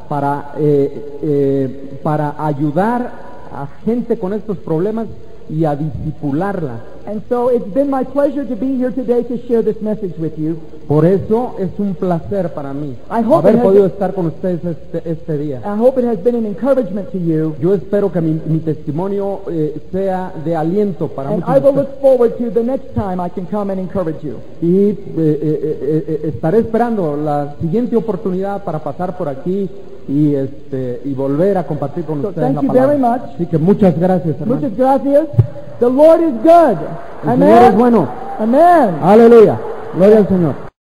para ayudar a gente con estos problemas y a discipularla. And so it's been my pleasure to be here today to share this message with you. Por eso es un placer para mí I hope haber it has- podido estar con ustedes este día. I hope it has been an encouragement to you. Yo espero que mi testimonio sea de aliento para And muchos I de will ustedes. look forward to the next time I can come and encourage you. Y estaré esperando la siguiente oportunidad para pasar por aquí y volver a compartir con So ustedes thank la you palabra. very much. Así que muchas gracias, hermano. Muchas gracias. The Lord is good. El Señor es Amen. bueno. Amen. Aleluya. Gloria al Señor.